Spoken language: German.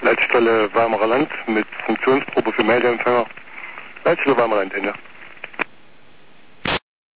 Leitstelle Weimarer Land mit Funktionsprobe für Meldeempfänger. Leitstelle Weimarer Land, Ende.